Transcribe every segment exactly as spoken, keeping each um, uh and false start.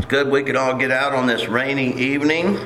good we could all get out on this rainy evening.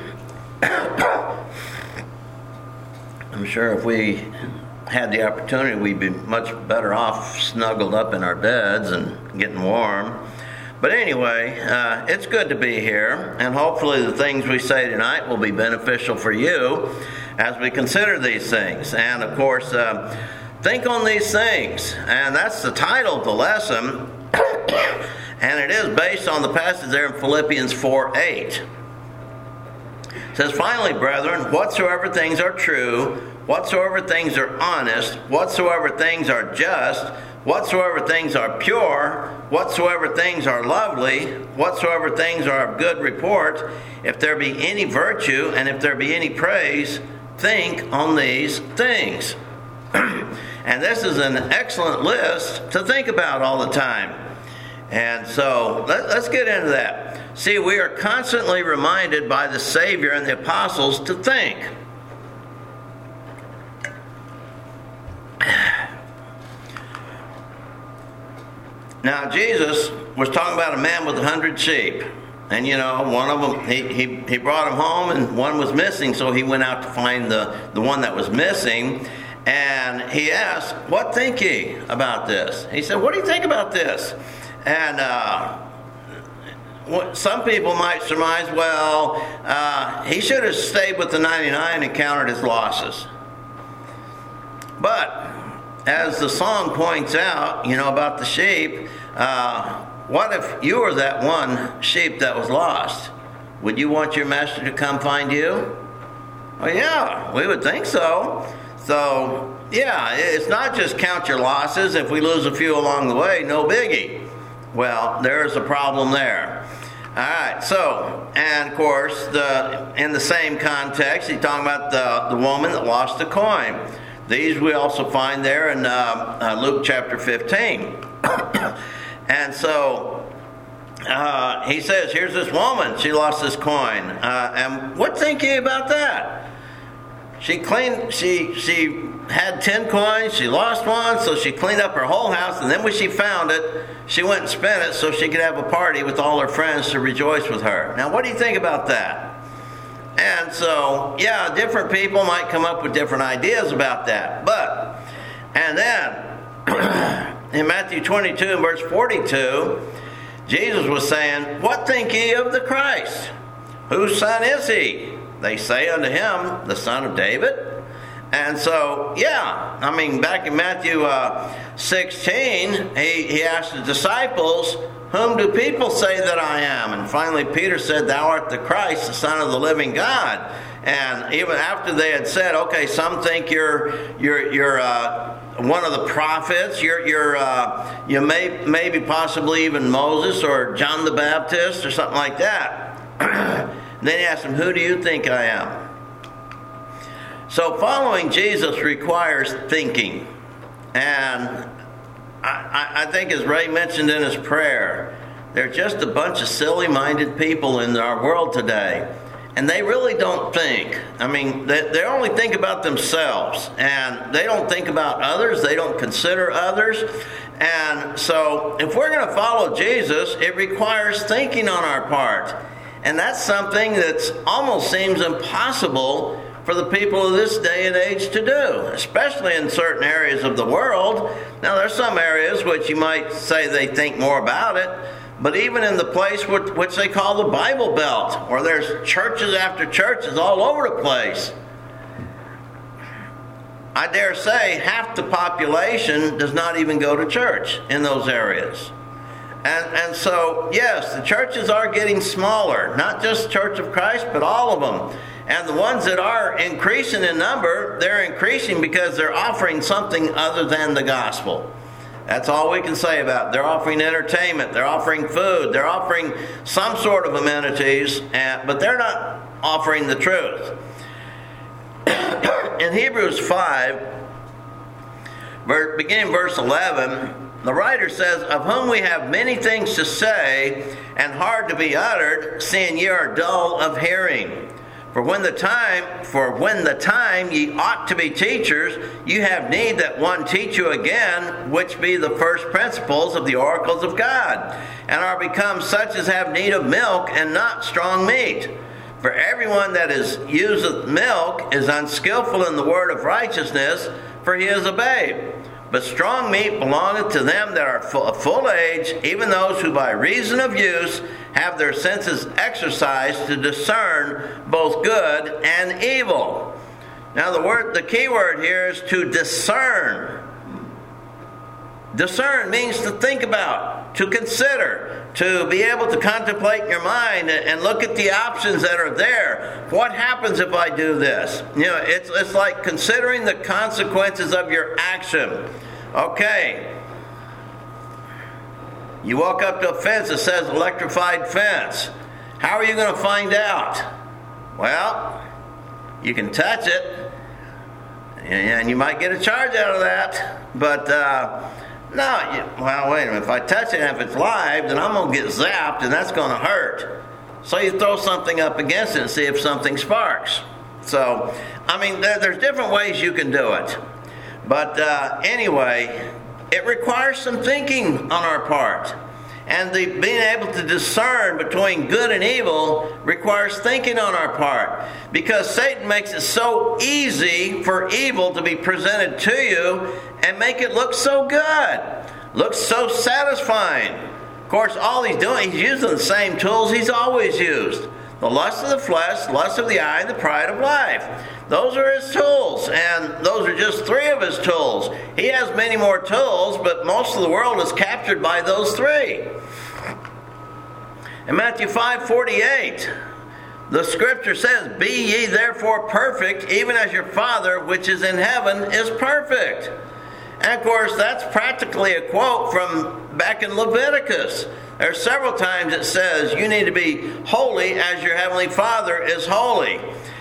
I'm sure if we had the opportunity, we'd be much better off snuggled up in our beds and getting warm. But anyway, uh, it's good to be here, and hopefully the things we say tonight will be beneficial for you as we consider these things. And of course, uh, think on these things, and that's the title of the lesson, and it is based on the passage there in Philippians four eight. It says, "Finally, brethren, whatsoever things are true, whatsoever things are honest, whatsoever things are just, whatsoever things are pure, whatsoever things are lovely, whatsoever things are of good report, if there be any virtue and if there be any praise, think on these things." And this is an excellent list to think about all the time. And so let, let's get into that. See, we are constantly reminded by the Savior and the apostles to think. Now, Jesus was talking about a man with a hundred sheep. And, you know, one of them, he, he, he brought him home and one was missing. So he went out to find the, the one that was missing. And he asked, "What think ye about this?" He said, "What do you think about this?" And uh, what, some people might surmise, well, uh, he should have stayed with the ninety-nine and counted his losses. But as the song points out, you know, about the sheep, uh, what if you were that one sheep that was lost? Would you want your master to come find you? Well, yeah, we would think so. So, yeah, it's not just count your losses. If we lose a few along the way, no biggie. Well, there's a problem there. All right, so, and of course, the in the same context, he's talking about the, the woman that lost the coin. These we also find there in uh, uh, Luke chapter fifteen. And so uh, he says, here's this woman, she lost this coin. Uh, and what think you about that? She cleaned, she she had ten coins, she lost one, so she cleaned up her whole house, and then when she found it, she went and spent it so she could have a party with all her friends to rejoice with her. Now, what do you think about that? And so, yeah, different people might come up with different ideas about that. But, and then, in Matthew twenty-two and verse forty-two, Jesus was saying, "What think ye of the Christ? Whose son is he? They say unto him, the son of David." And so, yeah, I mean, back in Matthew uh, sixteen, he, he asked the disciples, "Whom do people say that I am?" And finally Peter said, "Thou art the Christ, the Son of the living God." And even after they had said, okay, some think you're you're you're uh, one of the prophets, you're you're uh, you may maybe possibly even Moses or John the Baptist or something like that. Then he asked him, "Who do you think I am?" So following Jesus requires thinking. And I, I think, as Ray mentioned in his prayer, they're just a bunch of silly-minded people in our world today. And they really don't think. I mean, they, they only think about themselves. And they don't think about others. They don't consider others. And so if we're going to follow Jesus, it requires thinking on our part. And that's something that almost seems impossible for the people of this day and age to do, especially in certain areas of the world. Now, there's some areas which you might say they think more about it, but even in the place which they call the Bible Belt, where there's churches after churches all over the place, I dare say half the population does not even go to church in those areas. And and so, yes, the churches are getting smaller, not just Church of Christ, but all of them. And the ones that are increasing in number, they're increasing because they're offering something other than the gospel. That's all we can say about it. They're offering entertainment, they're offering food, they're offering some sort of amenities, and, but they're not offering the truth. In Hebrews five, beginning verse eleven, the writer says, "Of whom we have many things to say, and hard to be uttered, seeing ye are dull of hearing. For when the time, for when the time ye ought to be teachers, you have need that one teach you again, which be the first principles of the oracles of God, and are become such as have need of milk and not strong meat. For everyone that is useth milk is unskillful in the word of righteousness, for he is a babe. But strong meat belongeth to them that are of full age, even those who by reason of use have their senses exercised to discern both good and evil. Now the word, the key word here is to discern. Discern means to think about, to consider, to be able to contemplate in your mind and look at the options that are there. What happens if I do this? You know, it's it's like considering the consequences of your action. Okay. You walk up to a fence that says electrified fence. How are you going to find out? Well, you can touch it, and you might get a charge out of that. But, uh, no, you, well, wait a minute. If I touch it and if it's live, then I'm going to get zapped, and that's going to hurt. So you throw something up against it and see if something sparks. So, I mean, there, there's different ways you can do it. But uh, anyway, it requires some thinking on our part. And the being able to discern between good and evil requires thinking on our part. Because Satan makes it so easy for evil to be presented to you and make it look so good. Looks so satisfying. Of course, all he's doing, he's using the same tools he's always used. The lust of the flesh, lust of the eye, and the pride of life. Those are his tools, and those are just three of his tools. He has many more tools, but most of the world is captured by those three. In Matthew five forty-eight, the scripture says, "Be ye therefore perfect, even as your Father which is in heaven is perfect." And of course, that's practically a quote from back in Leviticus. There's several times it says, you need to be holy as your heavenly Father is holy.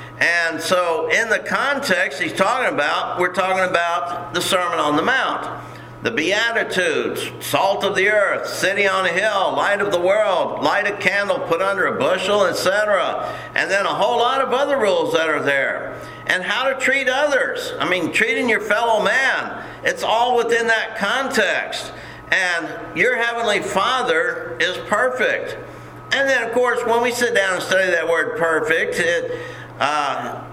And so in the context he's talking about, we're talking about the Sermon on the Mount. The Beatitudes, salt of the earth, city on a hill, light of the world, light a candle put under a bushel, et cetera. And then a whole lot of other rules that are there. And how to treat others. I mean, treating your fellow man. It's all within that context. And your heavenly Father is perfect. And then, of course, when we sit down and study that word perfect, it, uh,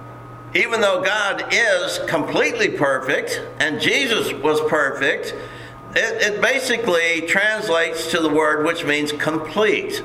even though God is completely perfect, and Jesus was perfect, it, it basically translates to the word which means complete.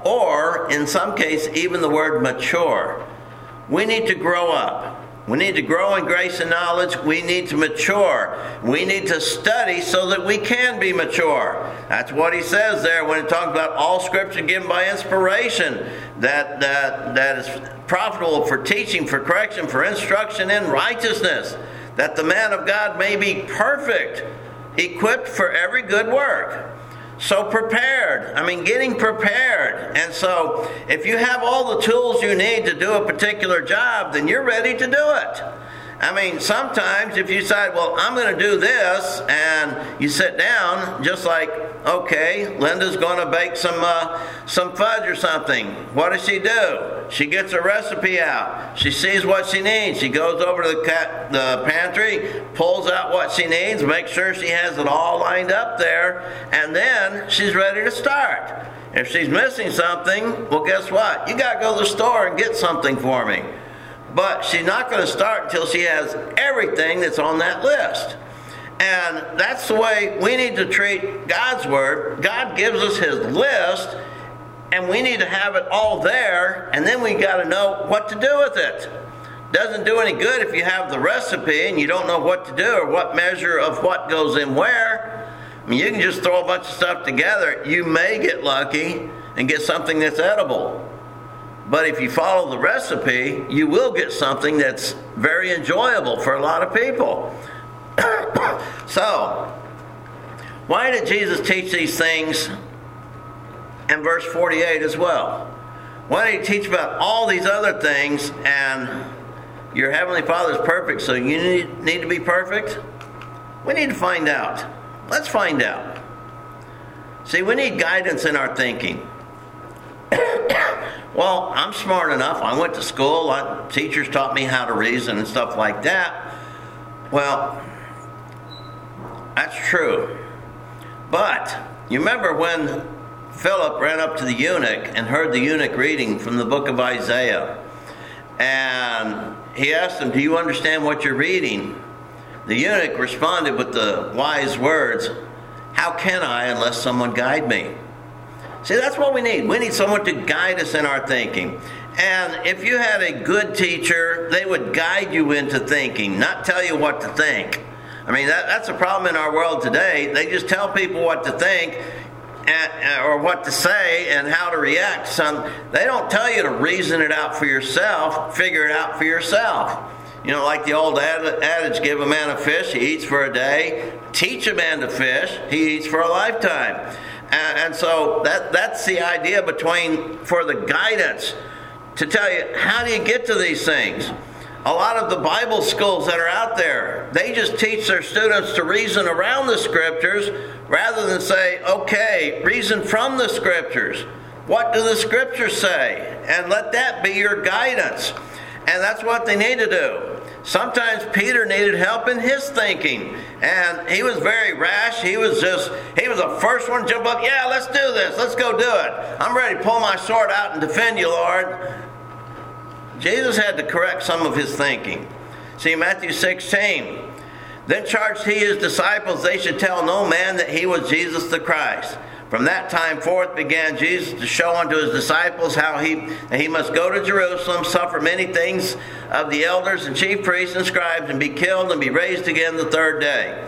Or, in some cases, even the word mature. We need to grow up. We need to grow in grace and knowledge. We need to mature. We need to study so that we can be mature. That's what he says there when he talks about all scripture given by inspiration, that, that, that is profitable for teaching, for correction, for instruction in righteousness, that the man of God may be perfect, equipped for every good work. So prepared. I mean, getting prepared. And so if you have all the tools you need to do a particular job, then you're ready to do it. I mean, sometimes if you decide, well, I'm going to do this, and you sit down, just like, okay, Linda's going to bake some uh, some fudge or something. What does she do? She gets a recipe out. She sees what she needs. She goes over to the, cat, the pantry, pulls out what she needs, makes sure she has it all lined up there, and then she's ready to start. If she's missing something, well, guess what? You got to go to the store and get something for me. But she's not going to start until she has everything that's on that list. And that's the way we need to treat God's Word. God gives us His list, and we need to have it all there, and then we got to know what to do with it. Doesn't do any good if you have the recipe and you don't know what to do or what measure of what goes in where. I mean, you can just throw a bunch of stuff together. You may get lucky and get something that's edible. But if you follow the recipe, you will get something that's very enjoyable for a lot of people. So, why did Jesus teach these things in verse forty-eight as well? Why did he teach about all these other things and your heavenly Father is perfect, so you need, need to be perfect? We need to find out. Let's find out. See, we need guidance in our thinking. Well, I'm smart enough. I went to school. I, teachers taught me how to reason and stuff like that. Well, that's true. But you remember when Philip ran up to the eunuch and heard the eunuch reading from the book of Isaiah. And he asked him, do you understand what you're reading? The eunuch responded with the wise words, how can I unless someone guide me? See, that's what we need. We need someone to guide us in our thinking. And if you had a good teacher, they would guide you into thinking, not tell you what to think. I mean, that, that's a problem in our world today. They just tell people what to think and, or what to say and how to react. Some, they don't tell you to reason it out for yourself, figure it out for yourself. You know, like the old adage, give a man a fish, he eats for a day. Teach a man to fish, he eats for a lifetime. And, and so that that's the idea between, for the guidance, to tell you, how do you get to these things? A lot of the Bible schools that are out there, they just teach their students to reason around the Scriptures rather than say, okay, reason from the Scriptures. What do the Scriptures say? And let that be your guidance. And that's what they need to do. Sometimes Peter needed help in his thinking. And he was very rash. He was just, he was the first one to jump up. Yeah, let's do this. Let's go do it. I'm ready to pull my sword out and defend you, Lord. Jesus had to correct some of his thinking. See, Matthew sixteen. Then charged he his disciples they should tell no man that he was Jesus the Christ. From that time forth began Jesus to show unto his disciples how he, he must go to Jerusalem, suffer many things of the elders and chief priests and scribes, and be killed and be raised again the third day.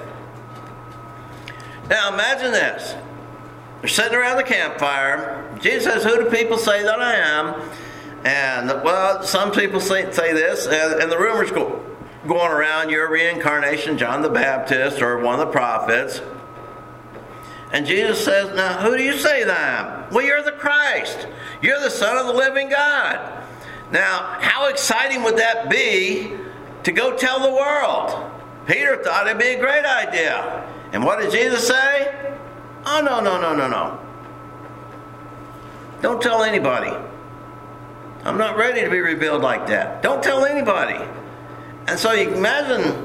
Now imagine this. They're sitting around the campfire. Jesus says, who do people say that I am? And, well, some people say, say this, and, and the rumors go, going around, you're a reincarnation, John the Baptist, or one of the prophets. And Jesus says, now, who do you say that I am? Well, you're the Christ. You're the Son of the living God. Now, how exciting would that be to go tell the world? Peter thought it'd be a great idea. And what did Jesus say? Oh, no, no, no, no, no. Don't tell anybody. I'm not ready to be revealed like that. Don't tell anybody. And so you can imagine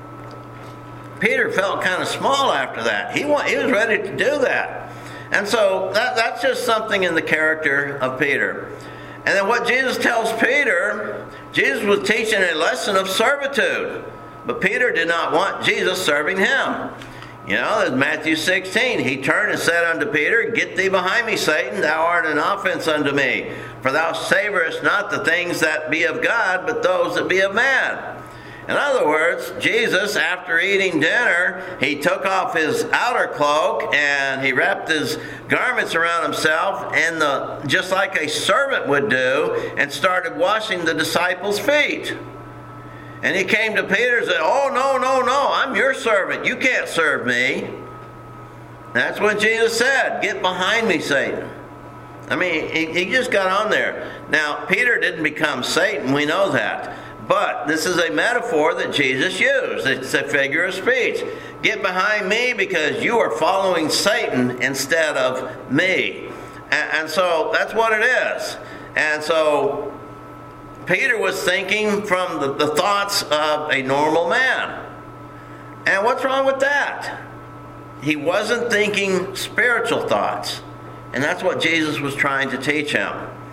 Peter felt kind of small after that. He, want, he was ready to do that. And so that, that's just something in the character of Peter. And then what Jesus tells Peter, Jesus was teaching a lesson of servitude. But Peter did not want Jesus serving him. You know, in Matthew sixteen, he turned and said unto Peter, get thee behind me, Satan, thou art an offense unto me. For thou savorest not the things that be of God, but those that be of man. In other words, Jesus, after eating dinner, he took off his outer cloak and he wrapped his garments around himself, and the, just like a servant would do, and started washing the disciples' feet. And he came to Peter and said, oh, no, no, no, I'm your servant. You can't serve me. That's what Jesus said. Get behind me, Satan. I mean, he, he just got on there. Now, Peter didn't become Satan. We know that. But this is a metaphor that Jesus used. It's a figure of speech. Get behind me because you are following Satan instead of me. And, and so that's what it is. And so Peter was thinking from the, the thoughts of a normal man. And what's wrong with that? He wasn't thinking spiritual thoughts. And that's what Jesus was trying to teach him.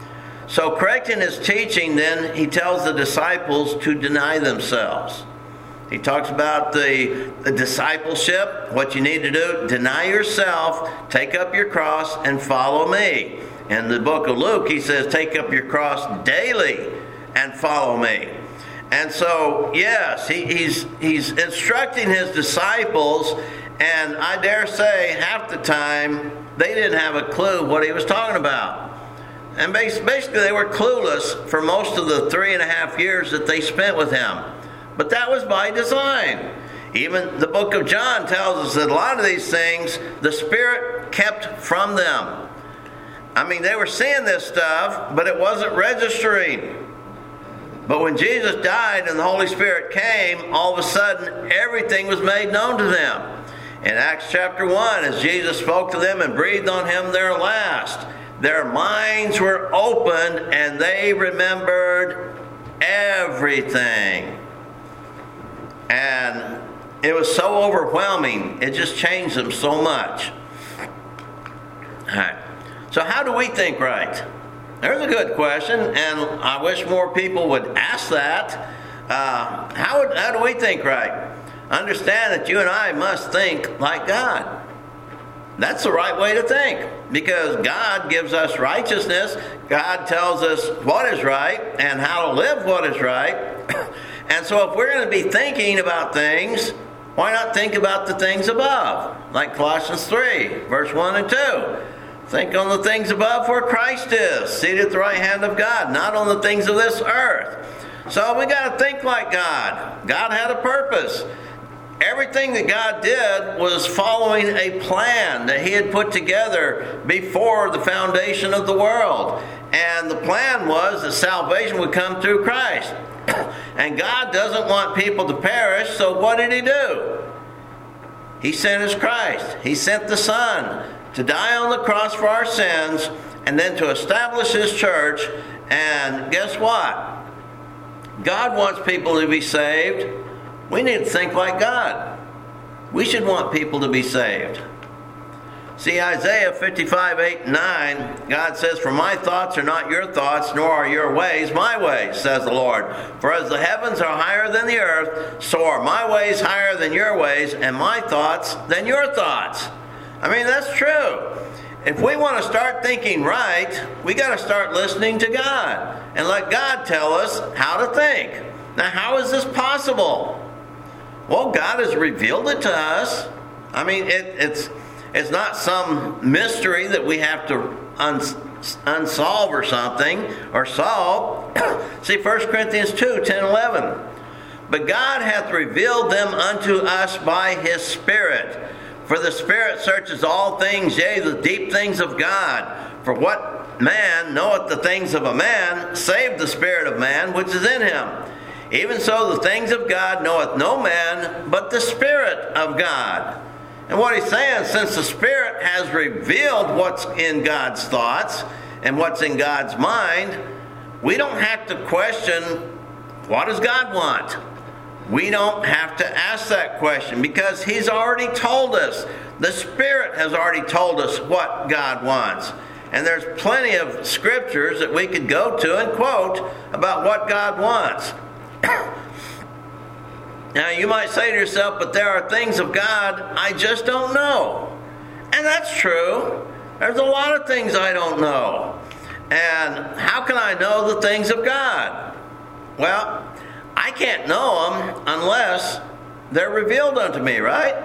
So correcting his teaching, then, he tells the disciples to deny themselves. He talks about the, the discipleship, what you need to do. Deny yourself, take up your cross, and follow me. In the book of Luke, he says, take up your cross daily and follow me. And so, yes, he, he's, he's instructing his disciples, and I dare say half the time they didn't have a clue what he was talking about. And basically they were clueless for most of the three and a half years that they spent with him. But that was by design. Even the book of John tells us that a lot of these things the Spirit kept from them. I mean, they were seeing this stuff, but it wasn't registering. But when Jesus died and the Holy Spirit came, all of a sudden everything was made known to them. In Acts chapter one, as Jesus spoke to them and breathed on him their last, their minds were opened and they remembered everything. And it was so overwhelming. It just changed them so much. All right. So how do we think right? There's a good question, and I wish more people would ask that. Uh, how, would, how do we think right? Understand that you and I must think like God. That's the right way to think, because God gives us righteousness. God tells us what is right and how to live what is right. And so if we're going to be thinking about things, why not think about the things above? Like Colossians three, verse one and two. Think on the things above where Christ is, seated at the right hand of God, not on the things of this earth. So we got to think like God. God had a purpose. Everything that God did was following a plan that He had put together before the foundation of the world. And the plan was that salvation would come through Christ. And God doesn't want people to perish, so what did He do? He sent His Christ. He sent the Son to die on the cross for our sins, and then to establish His church. And guess what? God wants people to be saved. We need to think like God. We should want people to be saved. See, Isaiah fifty-five, eight, and nine, God says, "For my thoughts are not your thoughts, nor are your ways my ways, says the Lord. For as the heavens are higher than the earth, so are my ways higher than your ways, and my thoughts than your thoughts." I mean, that's true. If we want to start thinking right, we got to start listening to God and let God tell us how to think. Now, how is this possible? Well, God has revealed it to us. I mean, it, it's it's not some mystery that we have to uns, unsolve or something, or solve. See, First Corinthians two, ten, eleven. "But God hath revealed them unto us by His Spirit. For the Spirit searches all things, yea, the deep things of God. For what man knoweth the things of a man, save the spirit of man which is in him? Even so the things of God knoweth no man, but the Spirit of God." And what he's saying, since the Spirit has revealed what's in God's thoughts and what's in God's mind, we don't have to question, what does God want? We don't have to ask that question, because He's already told us. The Spirit has already told us what God wants. And there's plenty of scriptures that we could go to and quote about what God wants. Now, you might say to yourself, but there are things of God I just don't know. And that's true. There's a lot of things I don't know. And how can I know the things of God? Well, I can't know them unless they're revealed unto me, right?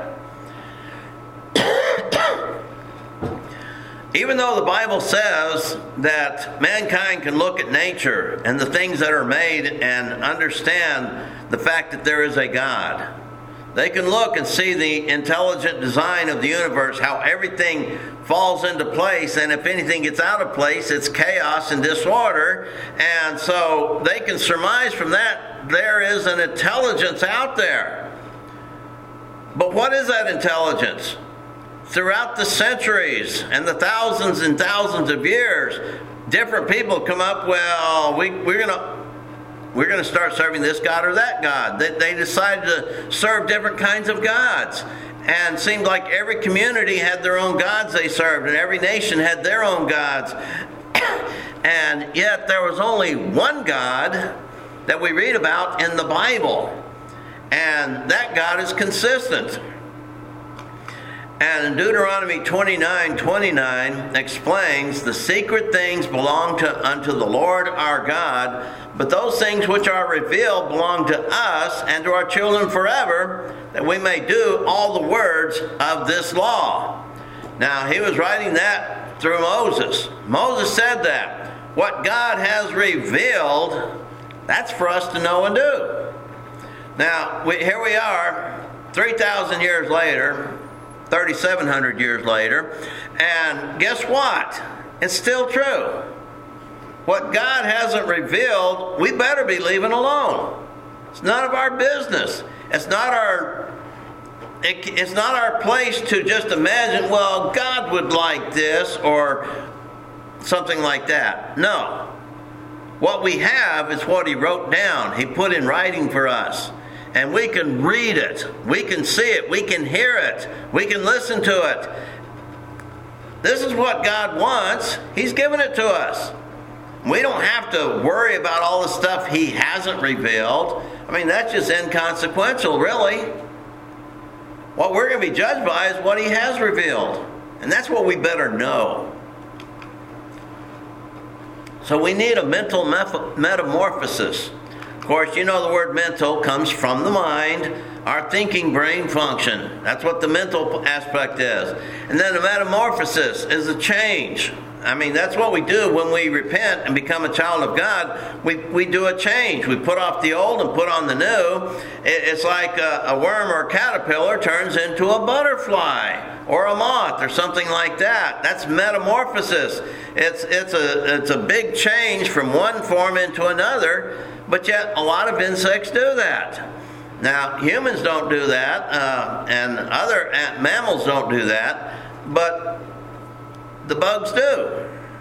Even though the Bible says that mankind can look at nature and the things that are made and understand the fact that there is a God, they can look and see the intelligent design of the universe, how everything falls into place, and if anything gets out of place, it's chaos and disorder. And so they can surmise from that there is an intelligence out there. But what is that intelligence? Throughout the centuries and the thousands and thousands of years, different people come up, well, we, we're going to we're going to start serving this God or that God. They, they decided to serve different kinds of gods. And it seemed like every community had their own gods they served, and every nation had their own gods. And yet there was only one God that we read about in the Bible. And that God is consistent. And in Deuteronomy twenty-nine twenty-nine explains, "The secret things belong to unto the Lord our God, but those things which are revealed belong to us and to our children forever, that we may do all the words of this law." Now, he was writing that through Moses. Moses said that. What God has revealed, that's for us to know and do. Now, we, here we are, three thousand years later, thirty-seven hundred years later, and guess what? It's still true. What God hasn't revealed, we better be leaving alone. It's none of our business. It's not our it, it's not our place to just imagine, well, God would like this, or something like that. No. What we have is what he wrote down. He put in writing for us. And we can read it. We can see it. We can hear it. We can listen to it. This is what God wants. He's given it to us. We don't have to worry about all the stuff he hasn't revealed. I mean, that's just inconsequential, really. What we're going to be judged by is what he has revealed. And that's what we better know. So we need a mental metamorphosis. Of course, you know the word mental comes from the mind, our thinking brain function. That's what the mental aspect is. And then the metamorphosis is a change. I mean, that's what we do when we repent and become a child of God. We we do a change. We put off the old and put on the new. It's like a, a worm or a caterpillar turns into a butterfly or a moth or something like that. That's metamorphosis. It's it's a it's a big change from one form into another. But yet, a lot of insects do that. Now, humans don't do that, uh, and other mammals don't do that. But the bugs do.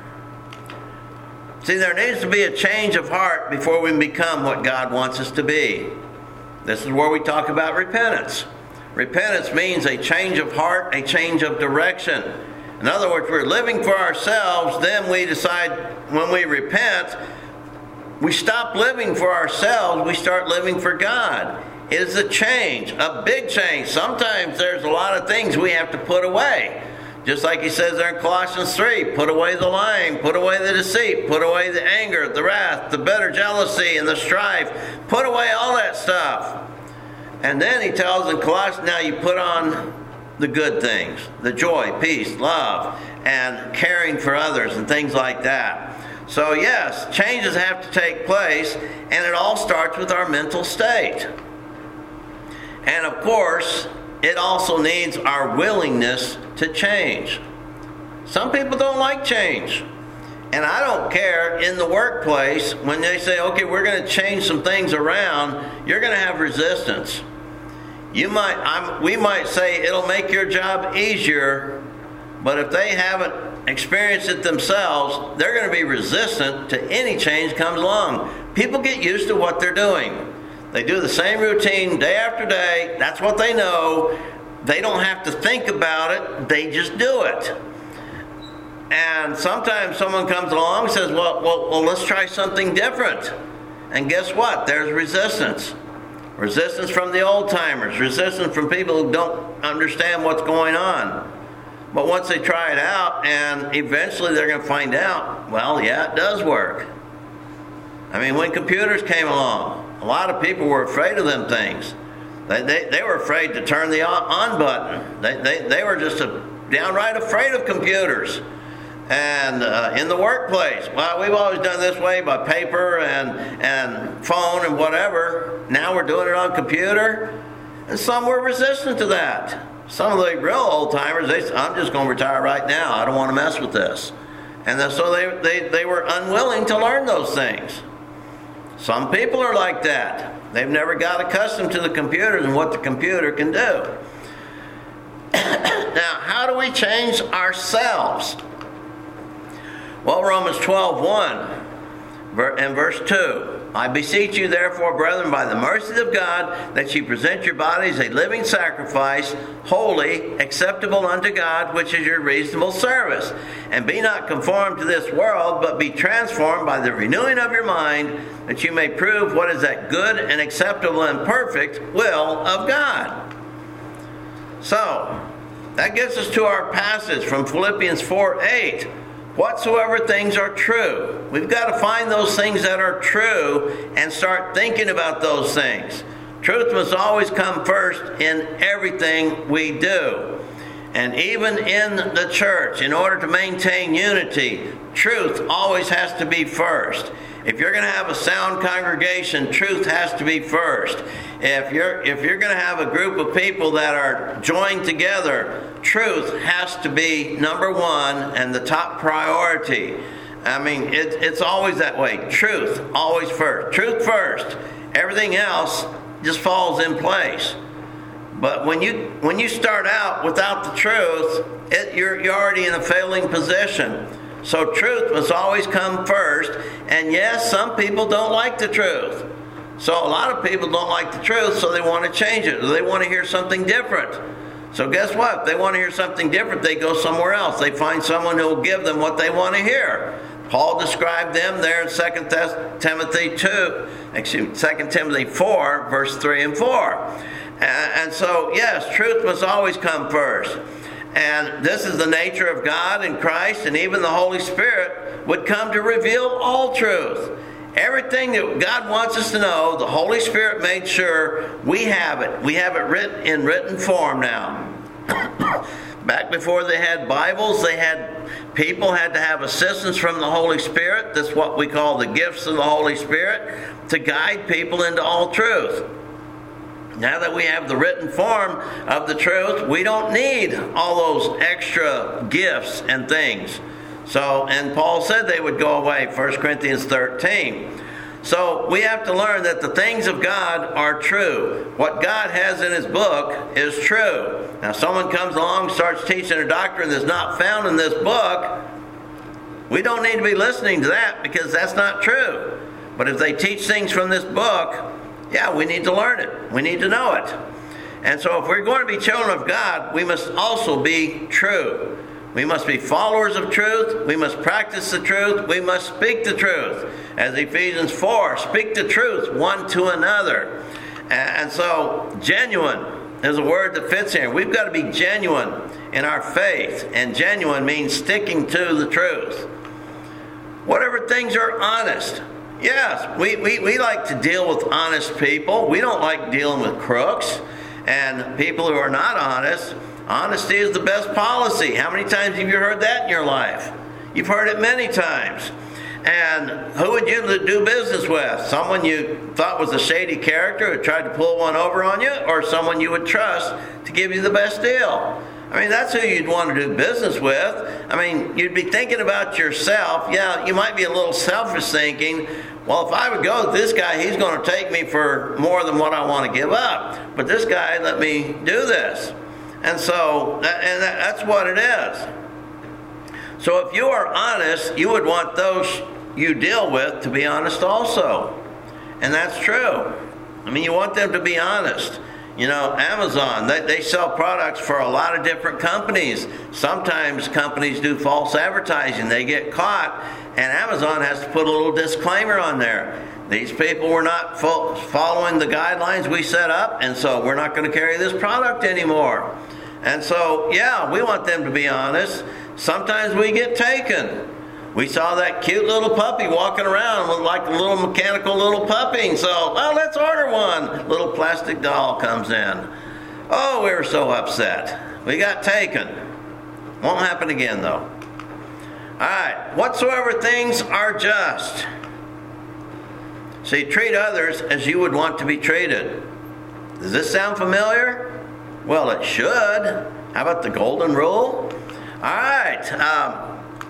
See, there needs to be a change of heart before we become what God wants us to be. This is where we talk about repentance. Repentance means a change of heart, a change of direction. In other words, we're living for ourselves, then we decide when we repent, we stop living for ourselves, we start living for God. It is a change, a big change. Sometimes there's a lot of things we have to put away. Just like he says there in Colossians three, put away the lying, put away the deceit, put away the anger, the wrath, the bitter jealousy, and the strife. Put away all that stuff. And then he tells in Colossians, now you put on the good things, the joy, peace, love, and caring for others, and things like that. So yes, changes have to take place, and it all starts with our mental state. And of course, it also needs our willingness to change. Some people don't like change. And I don't care, in the workplace, when they say, okay, we're going to change some things around, you're going to have resistance. You might, I'm, we might say it'll make your job easier, but if they haven't experienced it themselves, they're going to be resistant to any change comes along. People get used to what they're doing. They do the same routine day after day. That's what they know. They don't have to think about it. They just do it. And sometimes someone comes along and says, well, well, well, let's try something different. And guess what? There's resistance. Resistance from the old-timers. Resistance from people who don't understand what's going on. But once they try it out, and eventually they're going to find out, well, yeah, it does work. I mean, when computers came along, a lot of people were afraid of them things. They, they, they were afraid to turn the on, on button. They, they, they were just a, downright afraid of computers. And uh, in the workplace, well, we've always done this way by paper and, and phone and whatever. Now we're doing it on computer. And some were resistant to that. Some of the real old-timers, they said, I'm just going to retire right now. I don't want to mess with this. And then, so they, they, they were unwilling to learn those things. Some people are like that. They've never got accustomed to the computers and what the computer can do. Now, how do we change ourselves? Well, Romans twelve one and verse two. I beseech you, therefore, brethren, by the mercies of God, that ye present your bodies a living sacrifice, holy, acceptable unto God, which is your reasonable service. And be not conformed to this world, but be transformed by the renewing of your mind, that you may prove what is that good and acceptable and perfect will of God. So, that gets us to our passage from Philippians four eight. Whatsoever things are true. We've got to find those things that are true and start thinking about those things. Truth must always come first in everything we do. And even in the church, in order to maintain unity, truth always has to be first. If you're going to have a sound congregation, truth has to be first. If you're if you're going to have a group of people that are joined together, truth has to be number one and the top priority. I mean, it, it's always that way. Truth, always first. Truth first. Everything else just falls in place. But when you when you start out without the truth, it, you're, you're already in a failing position. So truth must always come first. And yes, some people don't like the truth. So a lot of people don't like the truth, so they want to change it. Or they want to hear something different. So guess what? If they want to hear something different, they go somewhere else. They find someone who will give them what they want to hear. Paul described them there in Second Timothy two, excuse me, Second Timothy four, verse three and four. And so, yes, truth must always come first. And this is the nature of God and Christ, and even the Holy Spirit would come to reveal all truth. Everything that God wants us to know, the Holy Spirit made sure we have it. We have it written in written form now. Back before they had Bibles, they had people had to have assistance from the Holy Spirit. That's what we call the gifts of the Holy Spirit, to guide people into all truth. Now that we have the written form of the truth, we don't need all those extra gifts and things. So, and Paul said they would go away, First Corinthians thirteen. So we have to learn that the things of God are true. What God has in His book is true. Now someone comes along and starts teaching a doctrine that's not found in this book, we don't need to be listening to that, because that's not true. But if they teach things from this book, yeah, we need to learn it. We need to know it. And so if we're going to be children of God, we must also be true. We must be followers of truth. We must practice the truth. We must speak the truth. As Ephesians four, speak the truth one to another. And so genuine is a word that fits here. We've got to be genuine in our faith. And genuine means sticking to the truth. Whatever things are honest. Yes, we, we, we like to deal with honest people. We don't like dealing with crooks and people who are not honest. Honesty is the best policy. How many times have you heard that in your life? You've heard it many times. And who would you do business with? Someone you thought was a shady character who tried to pull one over on you, or someone you would trust to give you the best deal? I mean, that's who you'd want to do business with. I mean, you'd be thinking about yourself. Yeah, you might be a little selfish thinking, well, if I would go with this guy, he's going to take me for more than what I want to give up. But this guy let me do this. And so, and that's what it is. So if you are honest, you would want those you deal with to be honest also. And that's true. I mean, you want them to be honest. You know, Amazon, they, they sell products for a lot of different companies. Sometimes companies do false advertising. They get caught, and Amazon has to put a little disclaimer on there. These people were not fo- following the guidelines we set up, and so we're not going to carry this product anymore. And so, yeah, we want them to be honest. Sometimes we get taken. We saw that cute little puppy walking around like a little mechanical little puppy. And so, well, let's order one. Little plastic doll comes in. Oh, we were so upset. We got taken. Won't happen again, though. All right. Whatsoever things are just. See, treat others as you would want to be treated. Does this sound familiar? Well, it should. How about the golden rule? All right. Um,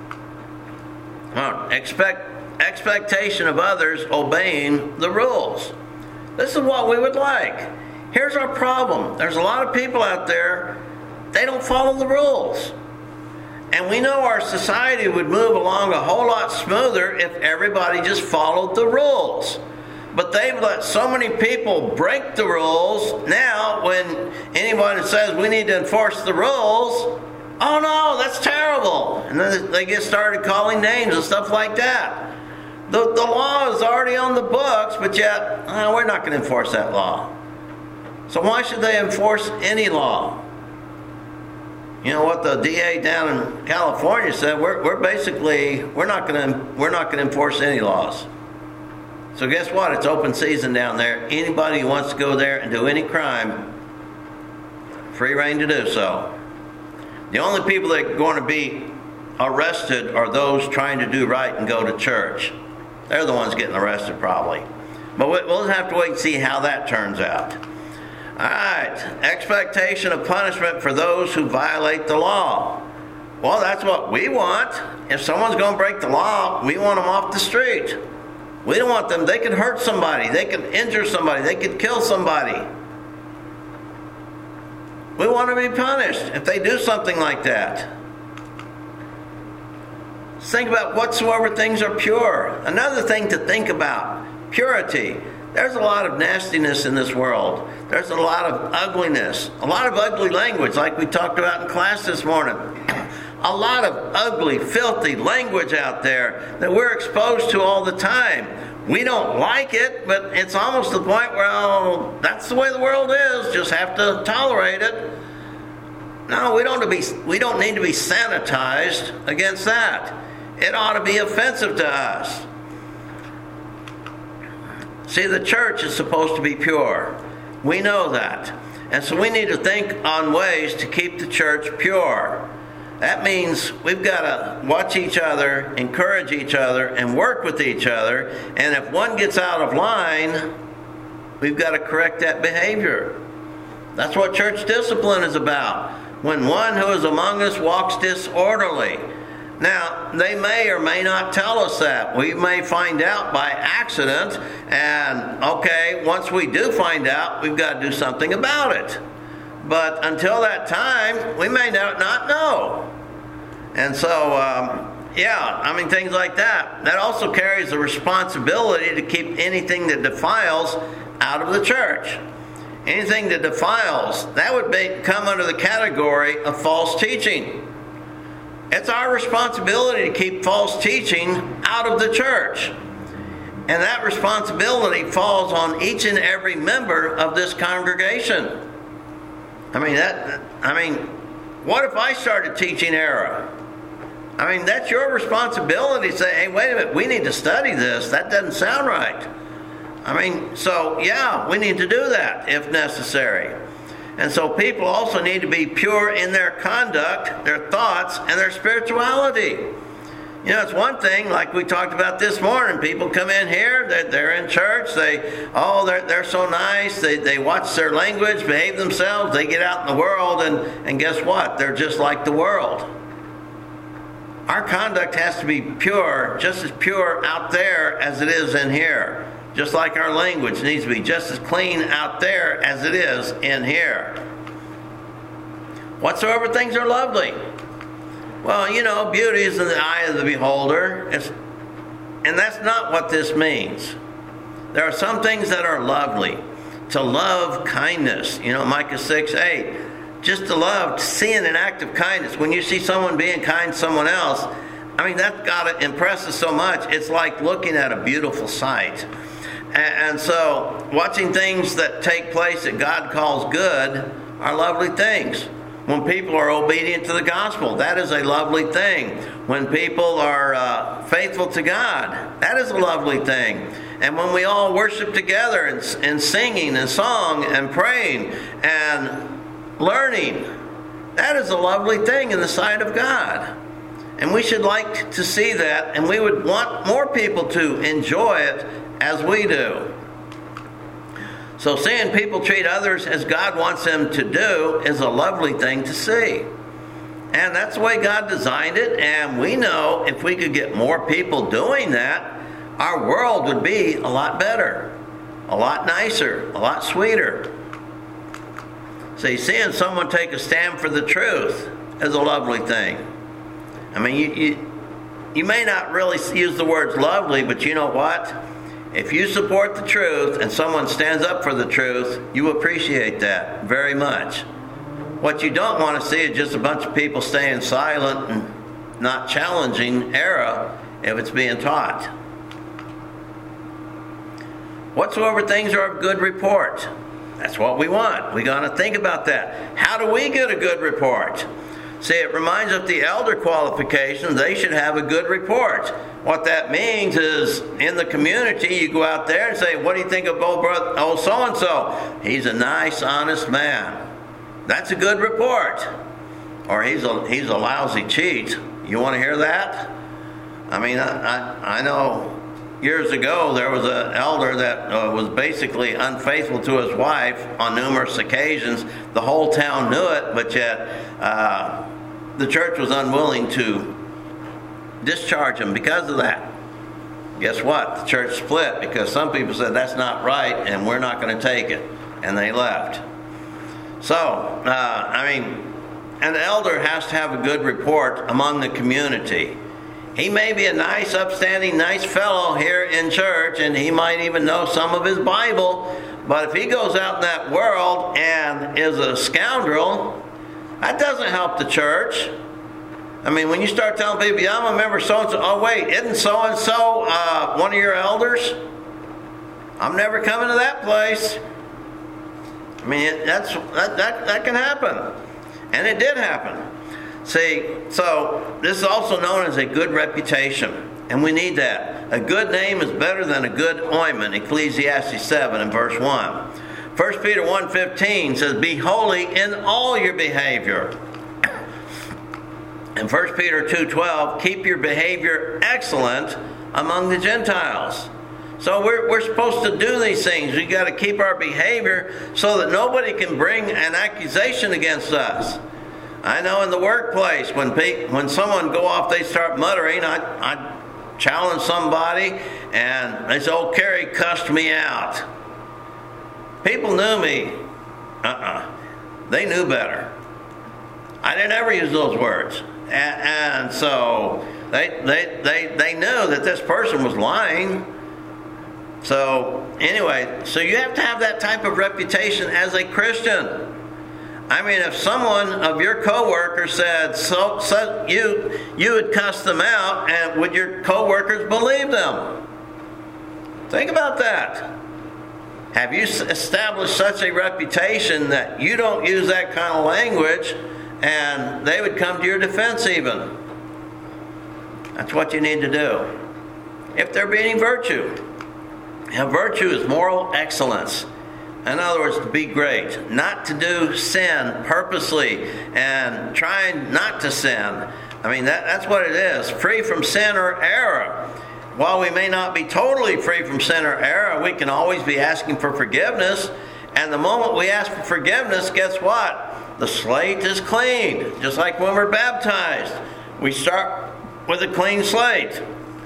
well, expect expectation of others obeying the rules. This is what we would like. Here's our problem. There's a lot of people out there, they don't follow the rules. And we know our society would move along a whole lot smoother if everybody just followed the rules. But they've let so many people break the rules. Now, when anyone says we need to enforce the rules, oh no, that's terrible. And then they get started calling names and stuff like that. The, the law is already on the books, but yet, oh, we're not going to enforce that law. So why should they enforce any law? You know what the D A down in California said? We're, we're basically, we're not going to, we're not going to enforce any laws. So guess what? It's open season down there. Anybody who wants to go there and do any crime, free reign to do so. The only people that are going to be arrested are those trying to do right and go to church. They're the ones getting arrested probably. But we'll have to wait and see how that turns out. All right. Expectation of punishment for those who violate the law. Well, that's what we want. If someone's going to break the law, we want them off the street. We don't want them. They could hurt somebody. They could injure somebody. They could kill somebody. We want to be punished if they do something like that. Think about whatsoever things are pure. Another thing to think about, purity. There's a lot of nastiness in this world. There's a lot of ugliness, a lot of ugly language like we talked about in class this morning. A lot of ugly, filthy language out there that we're exposed to all the time. We don't like it, but it's almost the point where, oh, that's the way the world is. Just have to tolerate it. No, we don't, be, we don't need to be sanitized against that. It ought to be offensive to us. See, the church is supposed to be pure. We know that. And so we need to think on ways to keep the church pure. That means we've got to watch each other, encourage each other, and work with each other. And if one gets out of line, we've got to correct that behavior. That's what church discipline is about. When one who is among us walks disorderly. Now, they may or may not tell us that. We may find out by accident, and okay, once we do find out, we've got to do something about it. But until that time, we may not know. And so, um, yeah, I mean, things like that. That also carries the responsibility to keep anything that defiles out of the church. Anything that defiles, that would be, come under the category of false teaching. It's our responsibility to keep false teaching out of the church. And that responsibility falls on each and every member of this congregation. I mean, that, I mean, what if I started teaching error? I mean, that's your responsibility to say, hey, wait a minute, we need to study this. That doesn't sound right. I mean, so, yeah, we need to do that if necessary. And so people also need to be pure in their conduct, their thoughts, and their spirituality. You know, it's one thing, like we talked about this morning, people come in here, they're, they're in church, they, oh, they're, they're so nice, they, they watch their language, behave themselves, they get out in the world, and, and guess what? They're just like the world. Our conduct has to be pure, just as pure out there as it is in here. Just like our language needs to be just as clean out there as it is in here. Whatsoever things are lovely. Well, you know, beauty is in the eye of the beholder. It's, and that's not what this means. There are some things that are lovely. To love kindness. You know, Micah six eight. Just to love, seeing an act of kindness. When you see someone being kind to someone else, I mean, that's got to impress us so much. It's like looking at a beautiful sight. And so, watching things that take place that God calls good are lovely things. When people are obedient to the gospel, that is a lovely thing. When people are uh, faithful to God, that is a lovely thing. And when we all worship together and, and singing and song and praying and learning, that is a lovely thing in the sight of God. And we should like to see that, and we would want more people to enjoy it as we do. So seeing people treat others as God wants them to do is a lovely thing to see. And that's the way God designed it, and we know if we could get more people doing that, our world would be a lot better, a lot nicer, a lot sweeter. See, seeing someone take a stand for the truth is a lovely thing. I mean, you, you, you may not really use the words lovely, but you know what? If you support the truth and someone stands up for the truth, you appreciate that very much. What you don't want to see is just a bunch of people staying silent and not challenging error if it's being taught. Whatsoever things are of good report. That's what we want. We're going to think about that. How do we get a good report? See, it reminds us of the elder qualifications. They should have a good report. What that means is, in the community, you go out there and say, what do you think of old, brother, old so-and-so? He's a nice, honest man. That's a good report. Or he's a, he's a lousy cheat. You want to hear that? I mean, I, I, I know years ago there was an elder that uh, was basically unfaithful to his wife on numerous occasions. The whole town knew it, but yet uh, the church was unwilling to discharge him because of that. Guess what? The church split because some people said that's not right and we're not going to take it. And they left. So, uh, I mean, an elder has to have a good report among the community. He may be a nice, upstanding, nice fellow here in church, and he might even know some of his Bible, but if he goes out in that world and is a scoundrel, that doesn't help the church. I mean, when you start telling people, yeah, I'm a member of so-and-so, oh wait, isn't so-and-so uh, one of your elders? I'm never coming to that place. I mean, that's that, that, that can happen. And it did happen. See, so this is also known as a good reputation. And we need that. A good name is better than a good ointment. Ecclesiastes seven and verse one. First Peter one fifteen says, be holy in all your behavior. And First Peter two twelve, keep your behavior excellent among the Gentiles. So we're, we're supposed to do these things. We've got to keep our behavior so that nobody can bring an accusation against us. I know in the workplace, when pe- when someone go off, they start muttering, I, I challenge somebody, and they say, oh, Kerry cussed me out. People knew me. Uh-uh. They knew better. I didn't ever use those words. And, and so they, they, they, they knew that this person was lying. So anyway, so you have to have that type of reputation as a Christian. I mean, if someone of your coworkers said so, so you you would cuss them out, and would your coworkers believe them? Think about that. Have you established such a reputation that you don't use that kind of language, and they would come to your defense even? That's what you need to do. If there be any virtue. Now, virtue is moral excellence. In other words, to be great. Not to do sin purposely and trying not to sin. I mean, that, that's what it is. Free from sin or error. While we may not be totally free from sin or error, we can always be asking for forgiveness. And the moment we ask for forgiveness, guess what? The slate is cleaned. Just like when we're baptized. We start with a clean slate.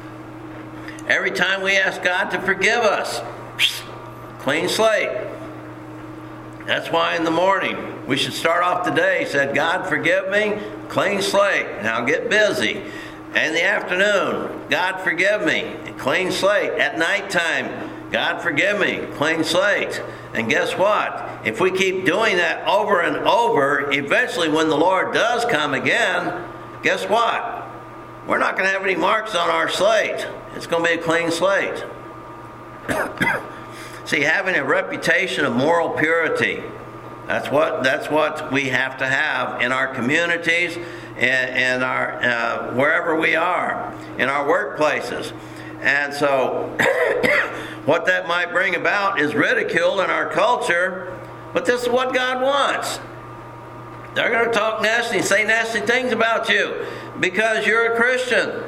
Every time we ask God to forgive us, clean slate. That's why in the morning we should start off the day, said, God forgive me, clean slate. Now get busy. In the afternoon, God forgive me, clean slate. At nighttime, God forgive me, clean slate. And guess what? If we keep doing that over and over, eventually when the Lord does come again, guess what? We're not going to have any marks on our slate. It's going to be a clean slate. See, having a reputation of moral purity, that's what that's what we have to have in our communities, and in our uh, wherever we are, in our workplaces. And so what that might bring about is ridicule in our culture, but this is what God wants. They're going to talk nasty and say nasty things about you because you're a Christian.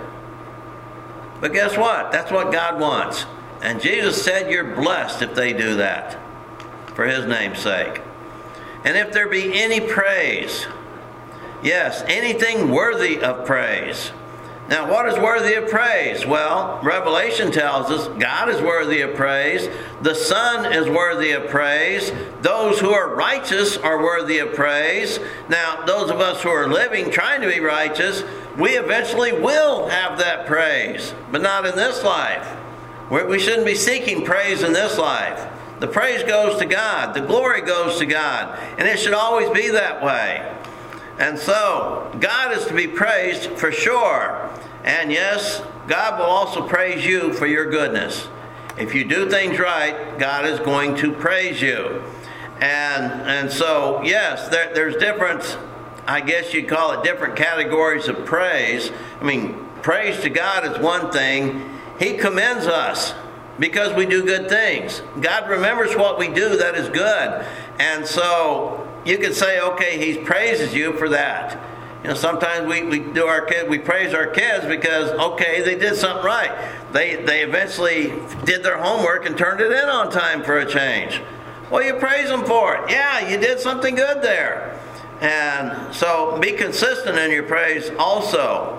But guess what? That's what God wants. And Jesus said you're blessed if they do that for His name's sake. And if there be any praise, yes, anything worthy of praise. Now, what is worthy of praise? Well, Revelation tells us God is worthy of praise. The Son is worthy of praise. Those who are righteous are worthy of praise. Now, those of us who are living, trying to be righteous, we eventually will have that praise, but not in this life. We shouldn't be seeking praise in this life. The praise goes to God. The glory goes to God. And it should always be that way. And so, God is to be praised for sure. And yes, God will also praise you for your goodness. If you do things right, God is going to praise you. And and so, yes, there, there's different, I guess you'd call it different categories of praise. I mean, praise to God is one thing. He commends us because we do good things. God remembers what we do that is good. And so you could say, okay, He praises you for that. You know, sometimes we, we do our kid, we praise our kids because, okay, they did something right. They they eventually did their homework and turned it in on time for a change. Well, you praise them for it. Yeah, you did something good there. And so be consistent in your praise also.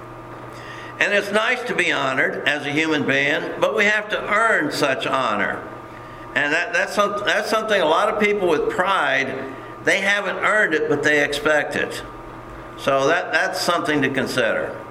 And it's nice to be honored as a human being, but we have to earn such honor. And that, that's, some, that's something a lot of people with pride, they haven't earned it, but they expect it. So that, that's something to consider.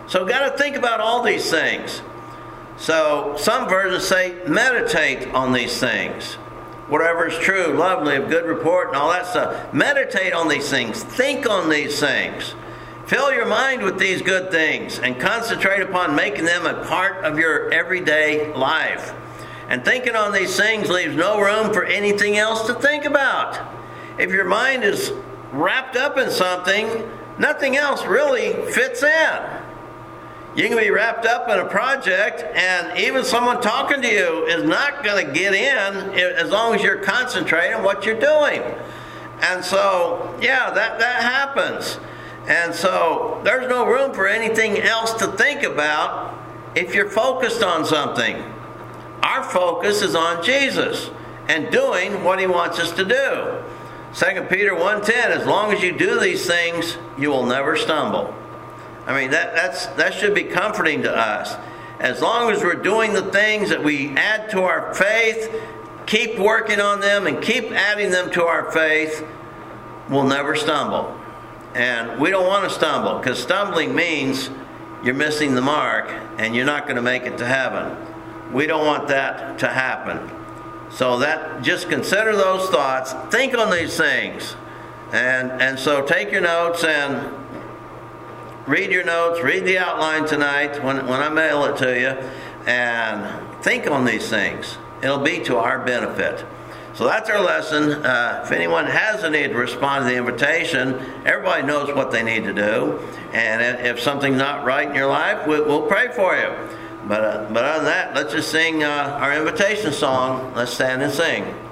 So got to think about all these things. So some versions say meditate on these things. Whatever is true, lovely, of good report, and all that stuff. Meditate on these things. Think on these things. Fill your mind with these good things and concentrate upon making them a part of your everyday life. And thinking on these things leaves no room for anything else to think about. If your mind is wrapped up in something, nothing else really fits in. You can be wrapped up in a project, and even someone talking to you is not going to get in as long as you're concentrating on what you're doing. And so, yeah, that, that happens. And so there's no room for anything else to think about if you're focused on something. Our focus is on Jesus and doing what he wants us to do. Second Peter one ten, as long as you do these things, you will never stumble. I mean, that that's that should be comforting to us. As long as we're doing the things that we add to our faith, keep working on them and keep adding them to our faith, we'll never stumble. And we don't want to stumble, because stumbling means you're missing the mark and you're not going to make it to heaven. We don't want that to happen. So that, just consider those thoughts. Think on these things. And, and so take your notes and read your notes, read the outline tonight when, when I mail it to you, and think on these things. It'll be to our benefit. So that's our lesson. Uh, if anyone has a need to respond to the invitation, everybody knows what they need to do. And if something's not right in your life, we'll pray for you. But, uh, but other than that, let's just sing uh, our invitation song. Let's stand and sing.